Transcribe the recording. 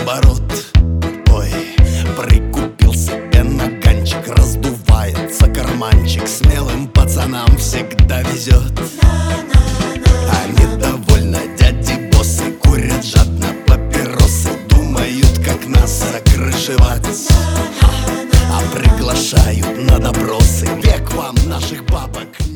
наоборот. Ой, прикупил себе наганчик, раздувается карманчик, смелым пацанам всегда везет. А недовольно дяди-боссы курят жадно папиросы, думают, как нас закрышевать. А приглашают на допросы: век вам наших бабок.